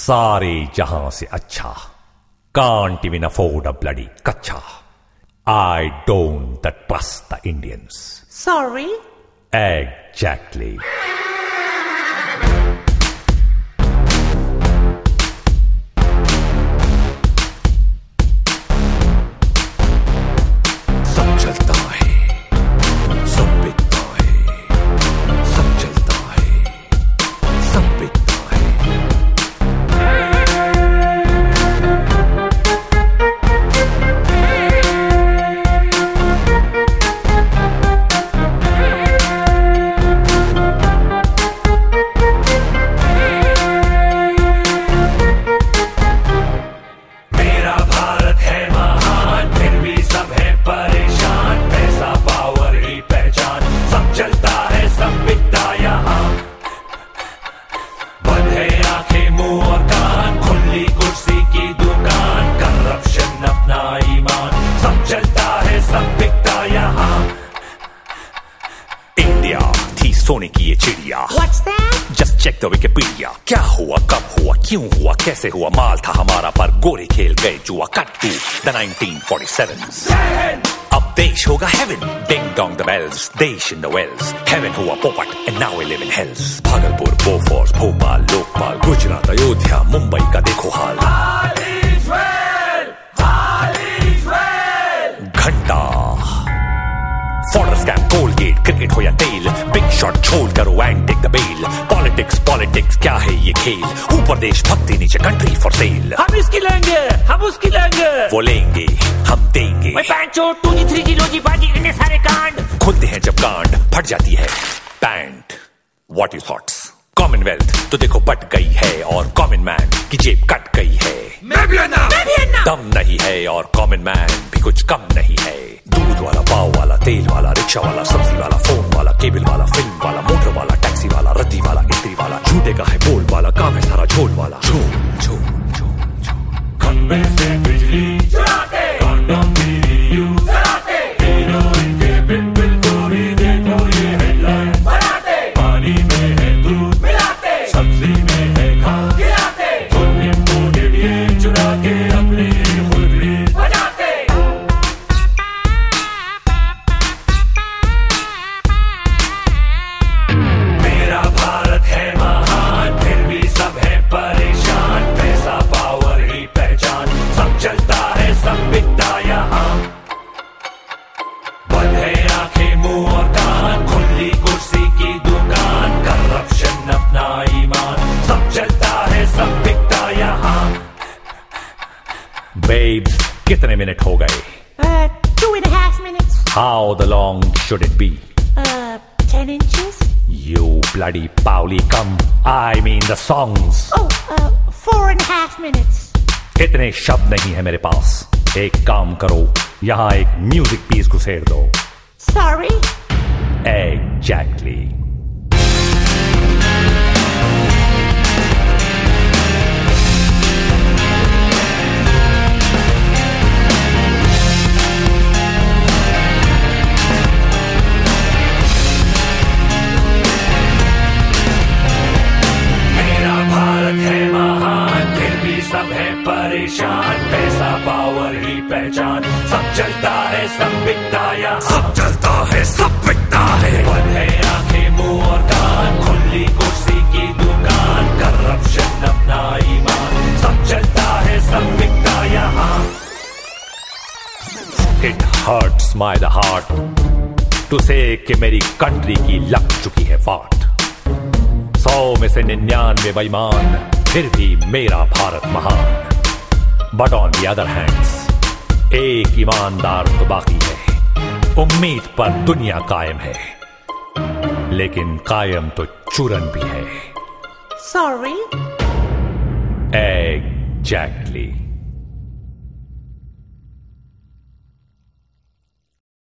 सारे जहां से अच्छा, can't even afford a bloody kacha. I don't trust the Indians. Sorry? Exactly. सोने की ये चिड़िया। What's that? Just check the Wikipedia। क्या हुआ, कब हुआ, क्यों हुआ, कैसे हुआ, माल था हमारा पर गोरे खेल गए जुआ। Cut to the 1947s। अब देश होगा heaven, ding dong the bells, देश in the wells, heaven हुआ पोपट and now we live in hells। Bhagalpur, Bofors, Bhopal, Lokpal, Gujarat, Ayodhya, Mumbai का देखो हाल। घंटा, फॉर्डर स्कैम, कोलगेट, क्रिकेट हो या तेल, बिग शॉट छोड़ करो and take the bell. Politics क्या है ये खेल, ऊपर देश भक्ति नीचे कंट्री फॉर सेल। हम इसकी लेंगे, हम उसकी लेंगे, वो लेंगे हम देंगे। पैंचो 2G 3G लोजी बाजी इन्हें सारे कांड खुलते हैं जब गांड, फट जाती है pant. What you thoughts? Commonwealth तो देखो बट गई है और कॉमन मैन की जेब कट गई है। मैं भी अन्ना। दम नहीं है और कॉमन मैन भी कुछ कम नहीं है। दूध वाला, पाव वाला, तेल वाला, रिक्शा वाला, सब्जी वाला, फोन वाला, केबल वाला, फिल्म वाला, मोटर वाला, टैक्सी वाला, रद्दी वाला, इस्त्री वाला, झूठे का है बोल वाला, काम है सारा झोल वाला। झोल झोल झोल झोल। खंबे से बिजली चुराते, कंडम भी यूज कराते, हीरोइन के पिंपल को भी देखो ये हेडलाइन बनाते। पानी में है दूध मिलाते, सब्जी में है खाद गिराते, धुन इम्पोर्टेड ये चुरा के अपनी खुद भी बजाते। मेरा भारत है महान, फिर भी सब है परेशान। पैसा, पावर ही पहचान, सब चलता है, सब बिकता यहाँ। बंद है आंखें, मुंह और कान, खुली कुर्सी की दुकान, करप्शन अपना ईमान, सब चलता है, सब बिकता यहाँ। Babes, कितने मिनट हो गए? 2.5 minutes. How the long should it be? 10 inches. You bloody Pauli, come. I mean the songs. Oh, 4.5 minutes. इतने शब्द नहीं है मेरे पास। एक काम करो, यहाँ एक म्यूजिक पीस घुसेड़ दो। Sorry? Exactly. सब है परेशान, पैसा, पावर ही पहचान, सब चलता है, सब बिकता यहाँ। सब चलता है, सब बिकता है। बंद है आंखें, मुंह और कान, खुली कुर्सी की दुकान, करप्शन अपना ईमान, सब चलता है, सब बिकता यहाँ। It hurts my heart to say कि मेरी कंट्री की लग चुकी है फाट। 100 में से 99 बेईमान, फिर भी मेरा भारत महान। But on the other hands, एक ईमानदार तो बाकी है। उम्मीद पर दुनिया कायम है, लेकिन कायम तो चूरन भी है। Sorry? Exactly.